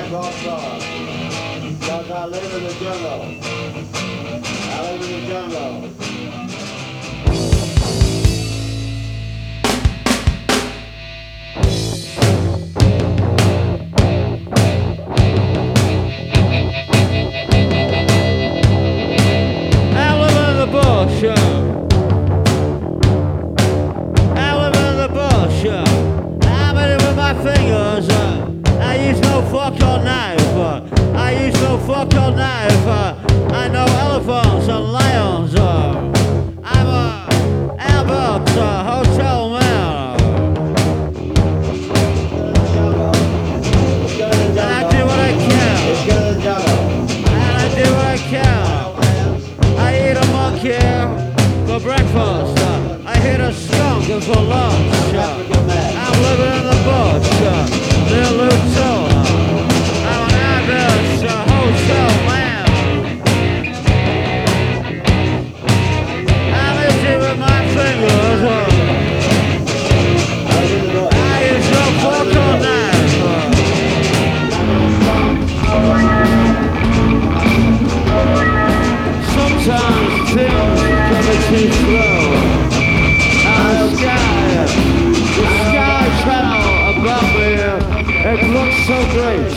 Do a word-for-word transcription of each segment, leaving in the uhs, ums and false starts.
crossbar. Because I live in the jungle. I live in the jungle. Fingers, uh, I use no fork or knife, uh, I use no fork or knife, uh, I know elephants and lions, uh, I'm a Albert uh, hotel man, and I do what I can, and I do what I can, I eat a monkey for breakfast, uh, I hit a skunk for lunch, uh, I'm living in the bush, uh, near Luton. I'm an average uh, hotel man. I'm easy with my fingers. Uh, I use no fork or knife. Uh, sometimes things can be too slow. And the sky, the sky channel above me, it looks so great.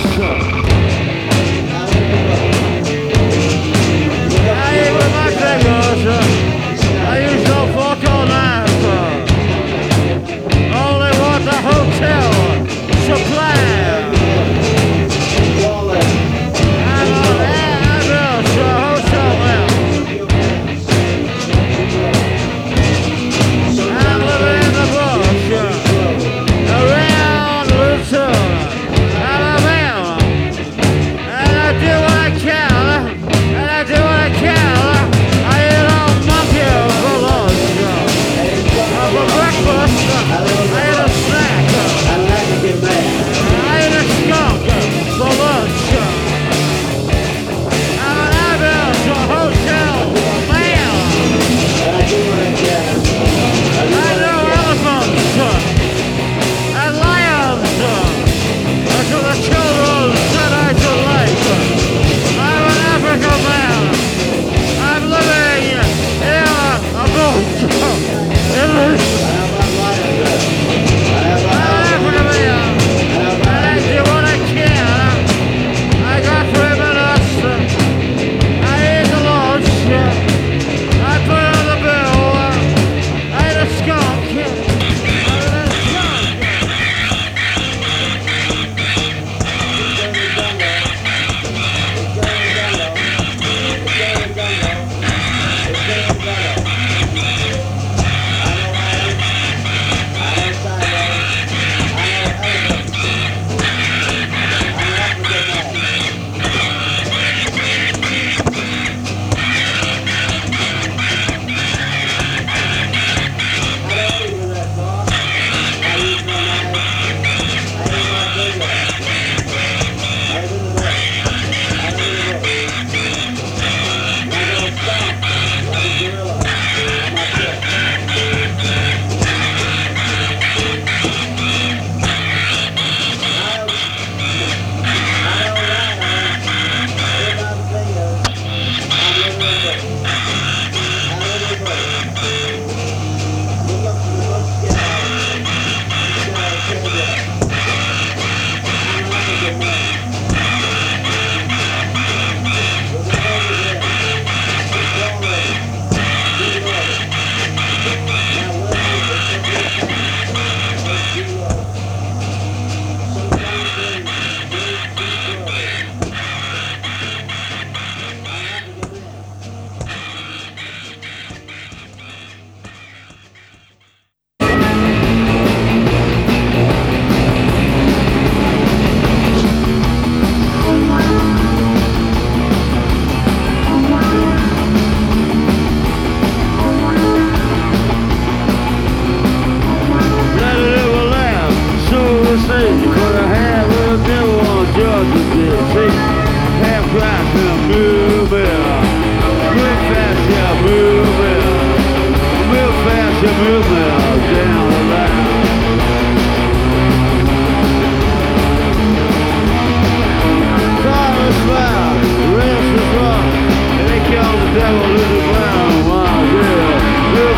I eat with my fingers, I use no fork or knife. Only what the hotel supplies. I'm an average hotel man. I'm living in the bush, around Luton, Alabama.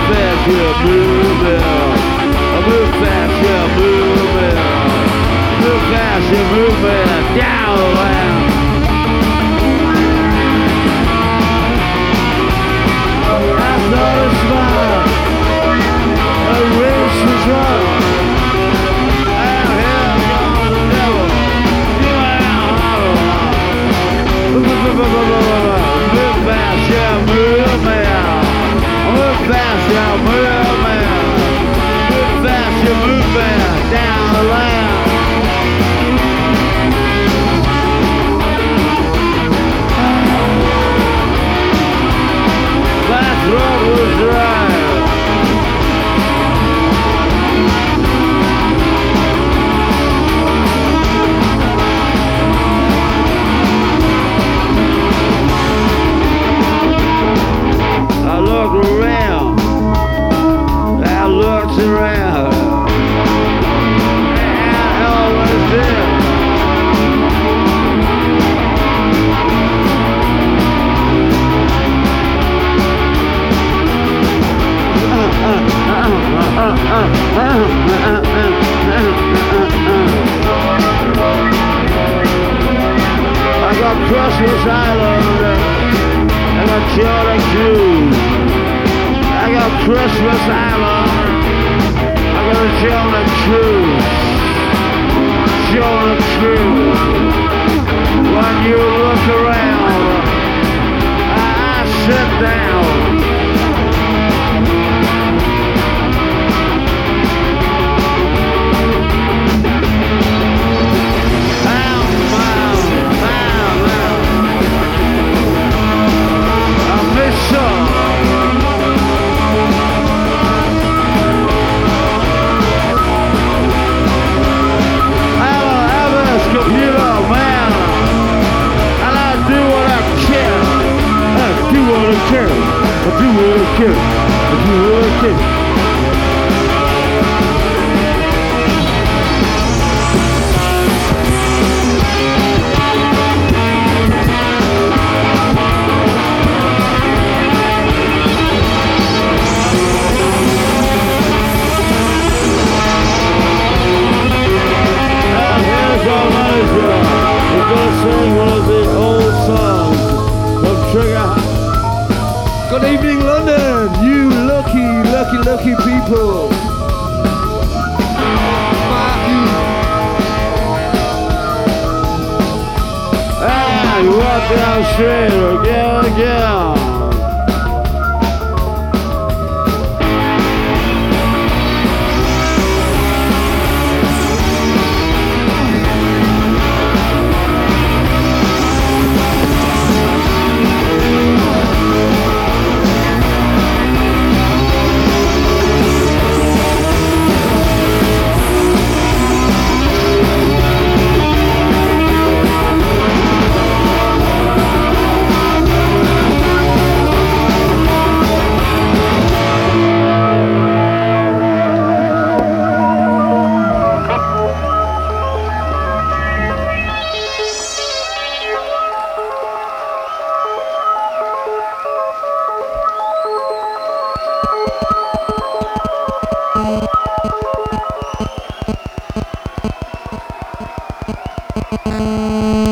fast, yeah, moving. Move fast, yeah, moving. Move fast, yeah, moving. Down the line. I saw a smile. A race was run. And here comes the devil. You ain't move fast, yeah, moving. Move fast, yeah, moving. Fast, you're moving down the line. Last road was dry. I looked around. I looked around. I got Christmas Island. I got Jordan Cruise. I got Christmas Island. I got a Jordan Cruise. Jordan Cruise. When you look around, I, I sit down. I do what I can. I do what I can. Now here's our manager. We're gonna sing one of the old songs of Trigger. Good evening, London, you lucky, lucky, lucky people. Ah, you walk down the street again, again. Thank you.